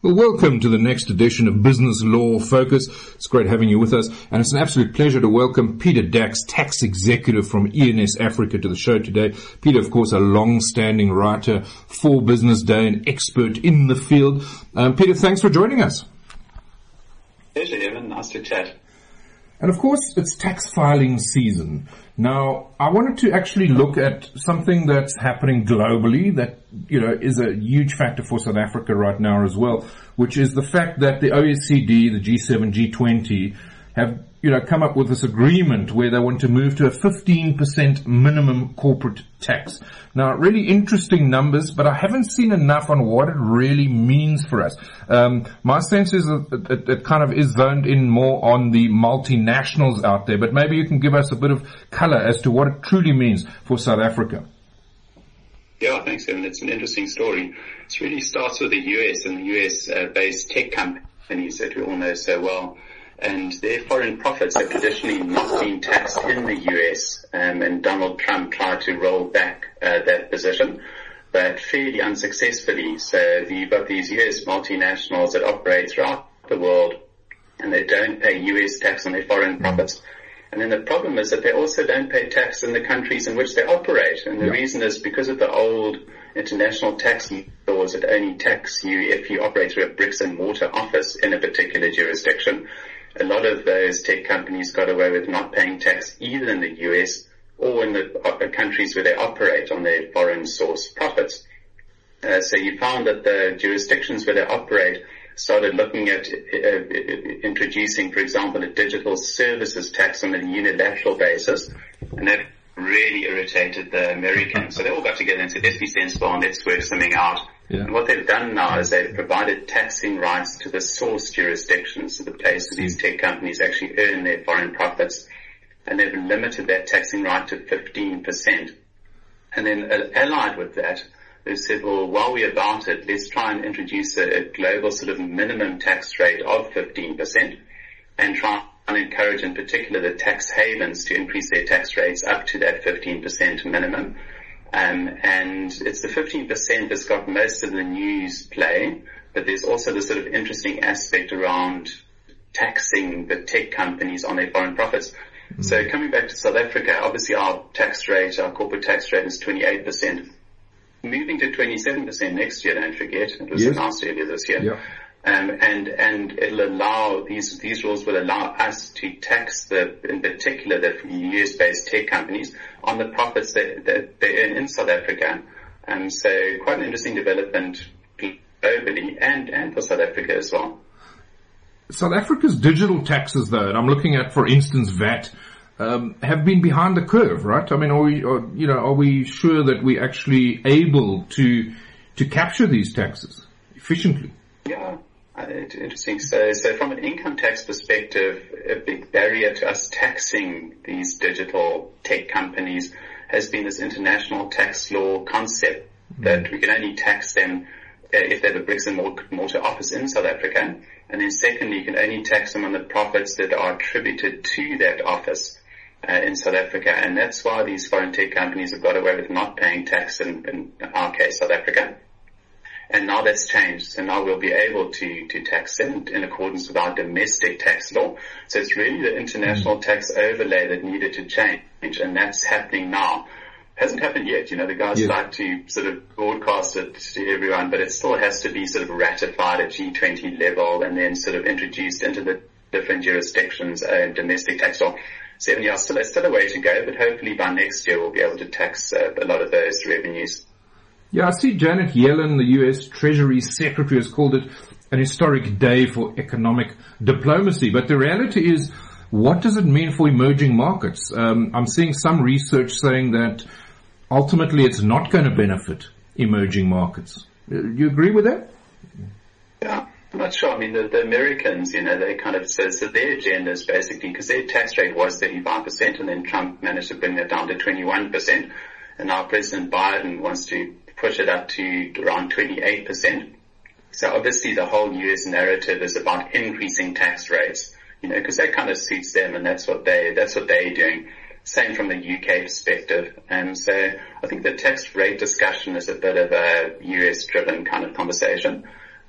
Well, welcome to the next edition of Business Law Focus. It's great having you with us, and it's an absolute pleasure to welcome Peter Dax, tax executive from ENS Africa, to the show today. Peter, of course, a long-standing writer for Business Day, an expert in the field. Peter, thanks for joining us. Pleasure, Evan. Nice to chat. And of course, it's tax filing season. Now, I wanted to actually look at something that's happening globally that, is a huge factor for South Africa right now as well, which is the fact that the OECD, the G7, G20 have, come up with this agreement where they want to move to a 15% minimum corporate tax. Now, really interesting numbers, but I haven't seen enough on what it really means for us. My sense is that it kind of is zoned in more on the multinationals out there, but maybe you can give us a bit of color as to what it truly means for South Africa. Yeah, thanks, Evan. It's an interesting story. It really starts with the US and the US-based tech companies that we all know so well. And their foreign profits have traditionally not been taxed in the US, and Donald Trump tried to roll back that position, but fairly unsuccessfully. So you've got these US multinationals that operate throughout the world, and they don't pay US tax on their foreign profits. And then the problem is that they also don't pay tax in the countries in which they operate. And the reason is because of the old international tax laws that only tax you if you operate through a bricks and mortar office in a particular jurisdiction. A lot of those tech companies got away with not paying tax either in the US or in the countries where they operate on their foreign source profits. So you found that the jurisdictions where they operate started looking at introducing, for example, a digital services tax on a unilateral basis, and that really irritated the Americans. So they all got together and said, let's be sensible and let's work something out. Yeah. And what they've done now is they've provided taxing rights to the source jurisdictions, so the place where these tech companies actually earn their foreign profits, and they've limited that taxing right to 15%. And then allied with that, they've said, well, while we're about it, let's try and introduce a global sort of minimum tax rate of 15% and try and encourage in particular the tax havens to increase their tax rates up to that 15% minimum. And it's the 15% that's got most of the news play, but there's also this sort of interesting aspect around taxing the tech companies on their foreign profits. Mm-hmm. So coming back to South Africa, obviously our tax rate, our corporate tax rate is 28%. Moving to 27% next year, don't forget. It was announced earlier this year. Yeah. And it'll allow, these rules will allow us to tax in particular the US-based tech companies on the profits that they earn in South Africa. So quite an interesting development globally and for South Africa as well. South Africa's digital taxes, though, and I'm looking at, for instance, VAT, have been behind the curve, right? I mean, are we sure that we're actually able to capture these taxes efficiently? Yeah. Interesting. So from an income tax perspective, a big barrier to us taxing these digital tech companies has been this international tax law concept that we can only tax them if they have a bricks and mortar office in South Africa. And then secondly, you can only tax them on the profits that are attributed to that office in South Africa. And that's why these foreign tech companies have got away with not paying tax in our case, South Africa. And now that's changed. So now we'll be able to tax them in accordance with our domestic tax law. So it's really the international tax overlay that needed to change. And that's happening now. Hasn't happened yet. The guys like to sort of broadcast it to everyone, but it still has to be sort of ratified at G20 level and then sort of introduced into the different jurisdictions domestic tax law. So it's still a way to go, but hopefully by next year we'll be able to tax a lot of those revenues. Yeah, I see Janet Yellen, the U.S. Treasury Secretary, has called it an historic day for economic diplomacy. But the reality is, what does it mean for emerging markets? I'm seeing some research saying that ultimately it's not going to benefit emerging markets. Do you agree with that? Yeah, I'm not sure. I mean, the Americans, they kind of so their agenda is basically, because their tax rate was 35%, and then Trump managed to bring that down to 21%. And now President Biden wants to push it up to around 28%. So obviously the whole US narrative is about increasing tax rates, because that kind of suits them, and that's what they're doing. Same from the UK perspective. And so I think the tax rate discussion is a bit of a US driven kind of conversation.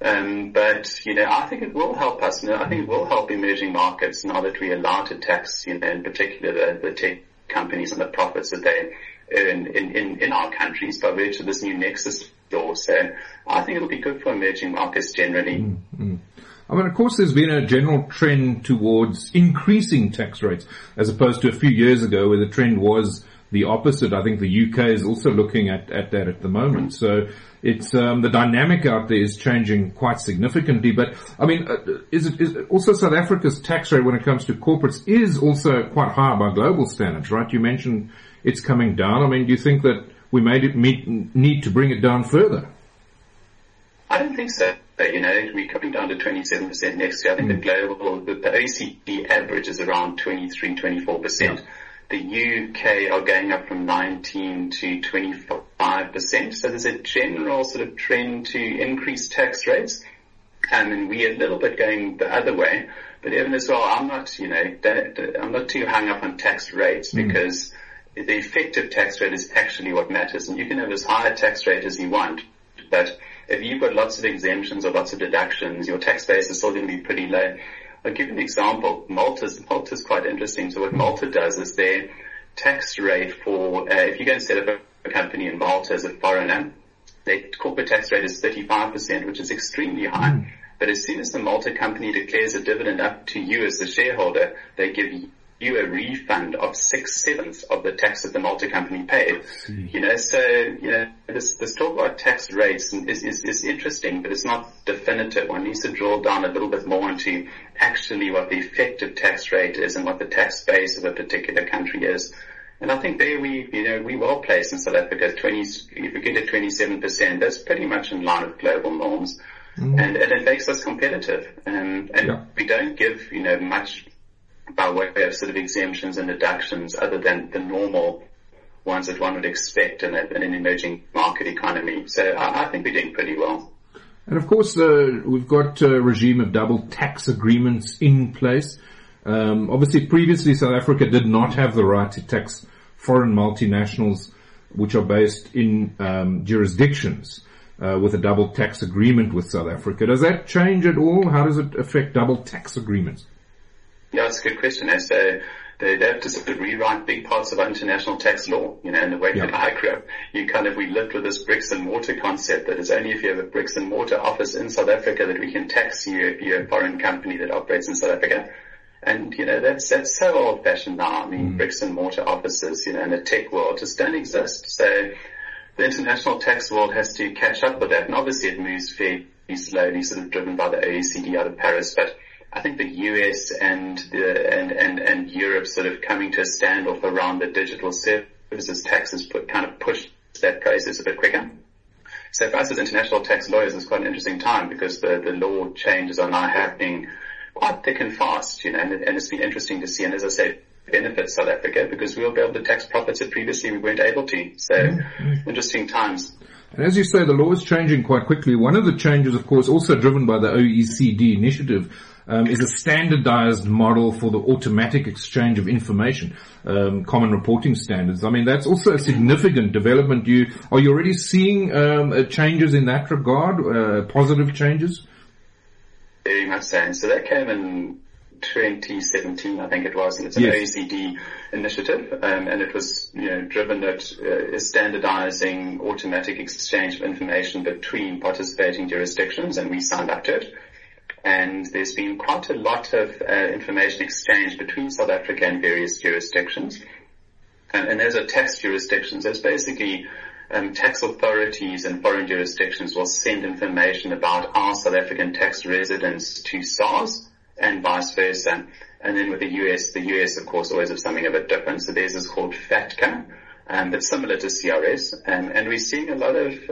But, I think it will help us. I think it will help emerging markets now that we're allowed to tax, in particular the tech companies and the profits that they earn in our countries by virtue of this new Nexus law. So I think it'll be good for emerging markets generally. Mm-hmm. I mean, of course, there's been a general trend towards increasing tax rates as opposed to a few years ago where the trend was the opposite. I think the UK is also looking at that at the moment. So it's, the dynamic out there is changing quite significantly. But I mean, is also South Africa's tax rate when it comes to corporates is also quite high by global standards, right? You mentioned it's coming down. I mean, do you think that we need to bring it down further? I don't think so. We're coming down to 27% next year. I think the OECD average is around 23-24%. Yeah. The UK are going up from 19 to 25%. So there's a general sort of trend to increase tax rates. And we're a little bit going the other way. But even as well, I'm not too hung up on tax rates because the effective tax rate is actually what matters. And you can have as high a tax rate as you want, but if you've got lots of exemptions or lots of deductions, your tax base is still going to be pretty low. I'll give you an example. Malta's quite interesting. So what Malta does is their tax rate for, if you go and set up a company in Malta as a foreigner, their corporate tax rate is 35%, which is extremely high. But as soon as the Malta company declares a dividend up to you as the shareholder, they give you a refund of 6/7 of the tax that the Malta company paid. This talk about tax rates is interesting, but it's not definitive. One needs to drill down a little bit more into actually what the effective tax rate is and what the tax base of a particular country is. And I think there we well placed in South Africa. If we get to 27%, that's pretty much in line with global norms. And it makes us competitive. And we don't give, much by way of sort of exemptions and deductions other than the normal ones that one would expect in an emerging market economy. So I think we're doing pretty well. And of course, we've got a regime of double tax agreements in place. Obviously, previously South Africa did not have the right to tax foreign multinationals which are based in jurisdictions with a double tax agreement with South Africa. Does that change at all? How does it affect double tax agreements? Yeah, it's a good question. So they have to sort of rewrite big parts of our international tax law, in the way that I grew up. We lived with this bricks and mortar concept that it's only if you have a bricks and mortar office in South Africa that we can tax you if you're a foreign company that operates in South Africa. And, that's so old fashioned now. I mean, bricks and mortar offices, in the tech world just don't exist. So the international tax world has to catch up with that. And obviously it moves fairly slowly, sort of driven by the OECD out of Paris, but I think the US and Europe sort of coming to a standoff around the digital services taxes kind of pushed that process a bit quicker. So for us as international tax lawyers, it's quite an interesting time because the law changes are now happening quite thick and fast, and it's been interesting to see. And as I said, benefits South Africa because we'll be able to tax profits that previously we weren't able to. So interesting times. And as you say, the law is changing quite quickly. One of the changes, of course, also driven by the OECD initiative, is a standardized model for the automatic exchange of information, common reporting standards. I mean, that's also a significant development. Are you already seeing changes in that regard, positive changes? Very much so. And so that came in 2017, I think it was, and it's an OECD initiative, and it was, driven at standardizing automatic exchange of information between participating jurisdictions, and we signed up to it. And there's been quite a lot of information exchange between South Africa and various jurisdictions. And those are tax jurisdictions. There's basically tax authorities in foreign jurisdictions will send information about our South African tax residents to SARS and vice versa. And then with the US of course always has something a bit different. So theirs is called FATCA, that's similar to CRS. And we're seeing a lot of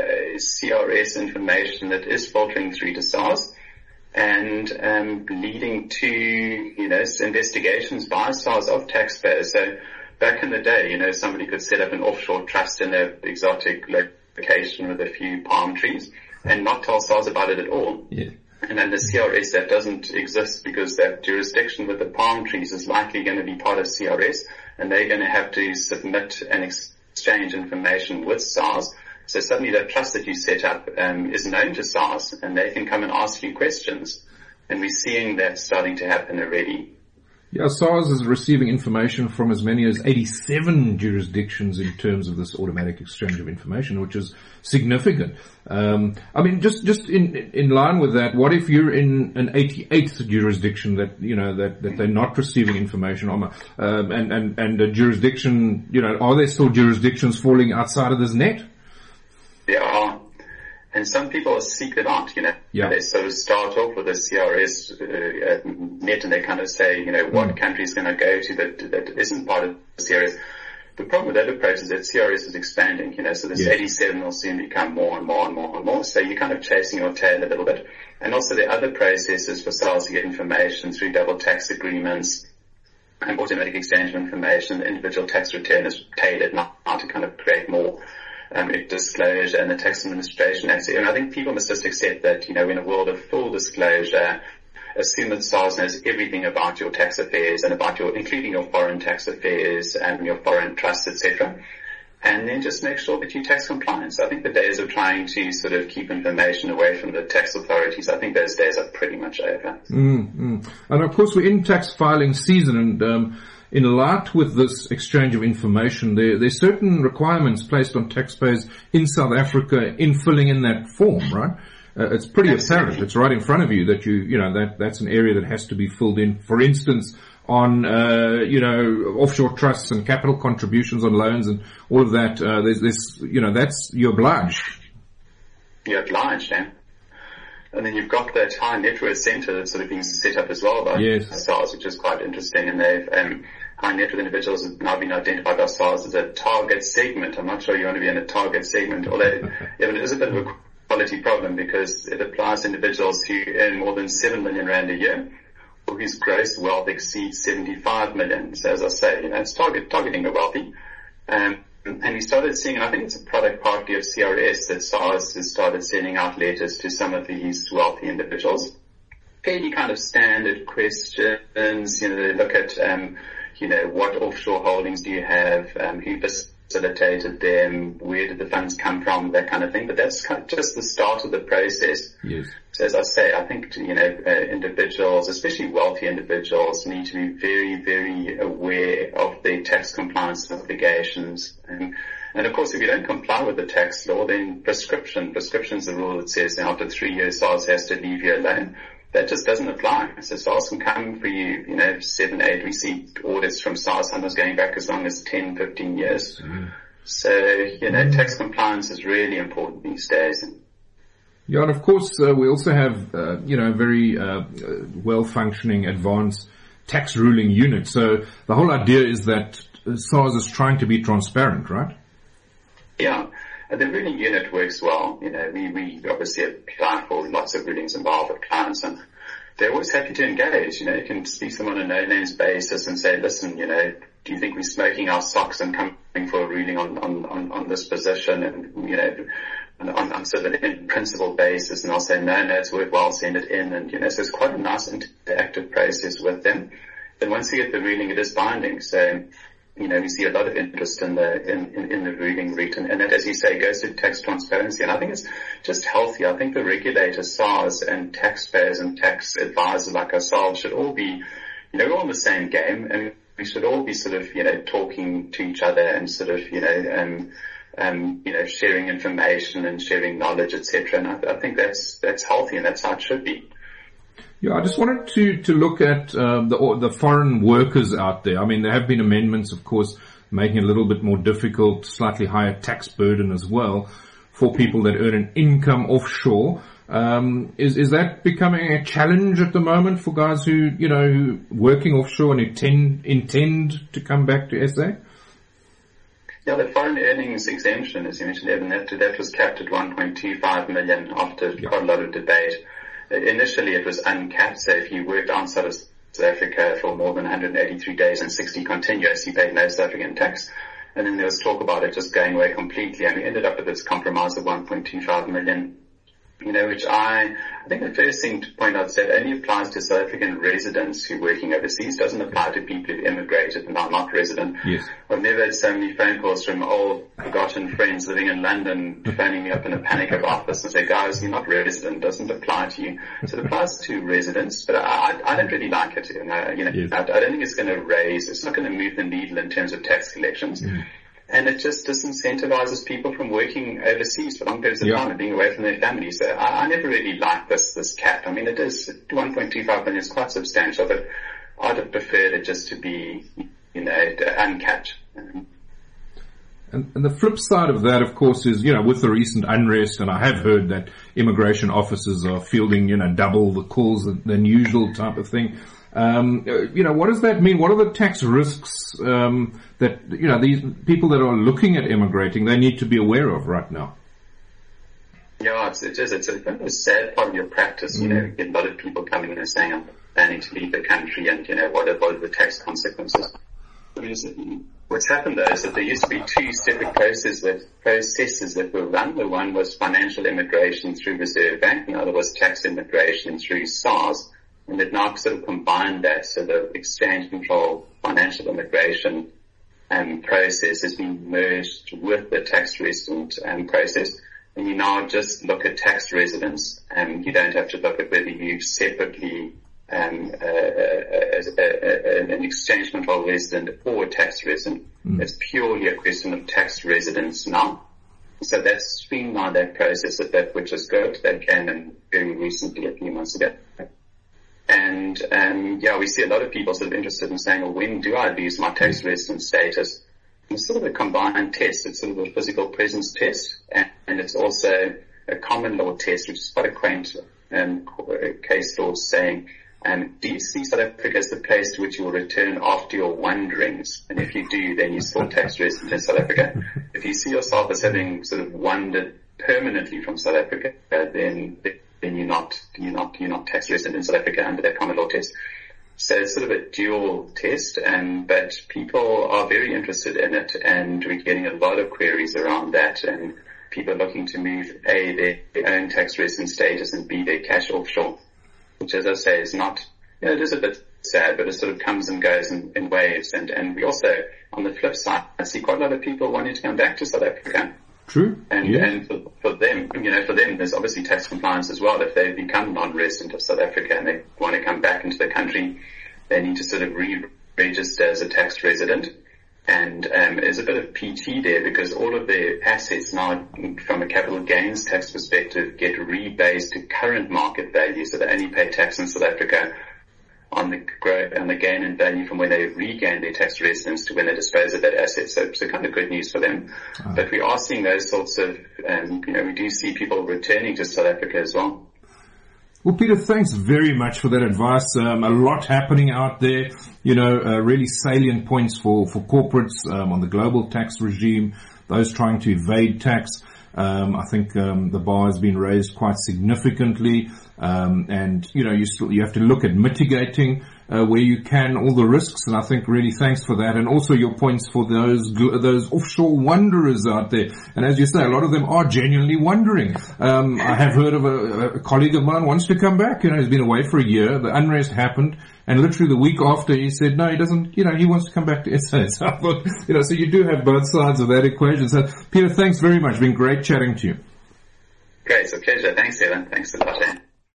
CRS information that is filtering through to SARS and leading to, investigations by SARS of taxpayers. So back in the day, somebody could set up an offshore trust in an exotic location with a few palm trees and not tell SARS about it at all. Yeah. And then the CRS, that doesn't exist because that jurisdiction with the palm trees is likely going to be part of CRS, and they're going to have to submit and exchange information with SARS So suddenly that trust that you set up is known to SARS, and they can come and ask you questions. And we're seeing that starting to happen already. Yeah, SARS is receiving information from as many as 87 jurisdictions in terms of this automatic exchange of information, which is significant. I mean, just in line with that, what if you're in an 88th jurisdiction that, you know, that they're not receiving information on, and a jurisdiction, you know, are there still jurisdictions falling outside of this net? There are. And some people seek it out, you know. Yeah. They sort of start off with a CRS net, and they kind of say, you know, what country is going to go to that isn't part of the CRS. The problem with that approach is that CRS is expanding, you know, so this 87 will soon become more and more and more and more. So you're kind of chasing your tail a little bit. And also there are other processes for SARS to get information through double tax agreements and automatic exchange of information. The individual tax return is tailored now to kind of create more disclosure, and the Tax Administration Act. And I think people must just accept that, you know, in a world of full disclosure, assume that SARS knows everything about your tax affairs and about including your foreign tax affairs and your foreign trusts, etc. And then just make sure that you're tax compliant. So I think the days of trying to sort of keep information away from the tax authorities, I think those days are pretty much over. And of course we're in tax filing season, and in light with this exchange of information, there's certain requirements placed on taxpayers in South Africa in filling in that form, right? It's pretty apparent. It's right in front of you that you know, that's an area that has to be filled in. For instance, on, you know, offshore trusts and capital contributions on loans and all of that, there's, you know, you're obliged. You're obliged, yeah. And then you've got that high net worth centre that's sort of being set up as well by SARS, which is quite interesting. And they've, high net worth individuals have now been identified by SARS as a target segment. I'm not sure you want to be in a target segment, although it is a bit of a quality problem because it applies to individuals who earn more than 7 million rand a year or whose gross wealth exceeds 75 million. So as I say, you know, it's targeting the wealthy. And we started seeing, and I think it's a product partly of CRS, that SARS has started sending out letters to some of these wealthy individuals. Fairly kind of standard questions, you know, they look at, you know, what offshore holdings do you have, who facilitated them, where did the funds come from, that kind of thing. But that's kind of just the start of the process. Yes. So as I say, I think, you know, individuals, especially wealthy individuals, need to be very, very aware of their tax compliance obligations. And of course, if you don't comply with the tax law, then prescription's the rule that says that after 3 years, SARS has to leave you alone. That just doesn't apply. So SARS can come for you, you know, 7, 8. We see audits from SARS sometimes going back as long as 10, 15 years. So, you know, tax compliance is really important these days. Yeah, and of course, we also have, you know, very well-functioning advanced tax ruling unit. So the whole idea is that SARS is trying to be transparent, right? Yeah. The ruling unit works well. You know, we obviously apply for lots of rulings involved with clients, and they're always happy to engage. You know, you can speak to them on a no-names basis and say, listen, you know, do you think we're smoking our socks and coming for a ruling on this position? And, you know, on sort of an in-principle basis, and I'll say, no, it's worthwhile, send it in. And, you know, so it's quite a nice interactive process with them. Then once you get the ruling, it is binding. So, you know, we see a lot of interest in the ruling route, and that, as you say, goes to tax transparency. And I think it's just healthy. I think the regulator, SARS, and taxpayers and tax advisors like ourselves should all be, you know, we're all in the same game, and we should all be sort of, you know, talking to each other and sort of, you know, sharing information and sharing knowledge, etc. And I think that's healthy, and that's how it should be. Yeah, I just wanted to look at the foreign workers out there. I mean, there have been amendments, of course, making it a little bit more difficult, slightly higher tax burden as well for people that earn an income offshore. Is that becoming a challenge at the moment for guys who, you know, working offshore and intend to come back to SA? Yeah, the foreign earnings exemption, as you mentioned, Evan, that was capped at 1.25 million after quite a lot of debate. Initially, it was uncapped, so if you worked outside of South Africa for more than 183 days and 60 continuous, you paid no South African tax. And then there was talk about it just going away completely, and we ended up with this compromise of 1.25 million. which I think the first thing to point out is that only applies to South African residents who are working overseas, doesn't apply to people who've immigrated and are not resident. Yes. I've never had so many phone calls from old forgotten friends living in London phoning me up in a panic of office and say, guys, you're not resident, doesn't apply to you. So it applies to residents, but I don't really like it. Yes. I don't think it's going to it's not going to move the needle in terms of tax collections. Mm. And it just disincentivizes people from working overseas for long periods of time and being away from their families. So I never really liked this cap. I mean, it is 1.25 billion is quite substantial, but I'd have preferred it just to be, uncapped. And the flip side of that, of course, is, with the recent unrest, and I have heard that immigration officers are fielding, double the calls than usual type of thing. What does that mean? What are the tax risks that these people that are looking at immigrating, they need to be aware of right now? Yeah, it's a kind of a sad part of your practice. You get a lot of people coming in and saying, I'm planning to leave the country, and what are the tax consequences? What's happened though is that there used to be two separate processes that were run. The one was financial immigration through Reserve Bank, and the other was tax immigration through SARS. And they've now sort of combined that, so the exchange control financial immigration process has been merged with the tax resident process. And you now just look at tax residents, and you don't have to look at whether you separately an exchange control resident or a tax resident. It's purely a question of tax residents now. So that's streamlined that process which is good. That came in very recently, a few months ago. And we see a lot of people sort of interested in saying, well, when do I lose my tax resident status? And it's sort of a combined test. It's sort of a physical presence test, and it's also a common law test, which is quite a quaint case law saying, do you see South Africa as the place to which you will return after your wanderings? And if you do, then you're still tax resident in South Africa. If you see yourself as having sort of wandered permanently from South Africa, then you're not tax resident in South Africa under that common law test. So it's sort of a dual test, but people are very interested in it, and we're getting a lot of queries around that, and people are looking to move A, their own tax resident status, and B, their cash offshore, which, as I say, is not, it is a bit sad, but it sort of comes and goes in waves. And we also, on the flip side, I see quite a lot of people wanting to come back to South Africa. True. And for them, there's obviously tax compliance as well. If they become non-resident of South Africa and they want to come back into the country, they need to sort of re-register as a tax resident. And there's a bit of PT there, because all of their assets now, from a capital gains tax perspective, get rebased to current market value. So they only pay tax in South Africa on the gain in value from when they regain their tax residence to when they dispose of that asset. So kind of good news for them. But we are seeing those sorts of, we do see people returning to South Africa as well. Well, Peter, thanks very much for that advice. A lot happening out there, really salient points for corporates on the global tax regime, those trying to evade tax. I think the bar has been raised quite significantly, and you have to look at mitigating where you can all the risks, and I think really thanks for that, and also your points for those offshore wanderers out there. And as you say, a lot of them are genuinely wandering. I have heard of a colleague of mine wants to come back. He's been away for a year. The unrest happened, and literally the week after he said no, he doesn't. He wants to come back to SA. So I thought, so you do have both sides of that equation. So Peter, thanks very much. It's been great chatting to you. Great, it's a pleasure. Thanks, Evan. Thanks a lot.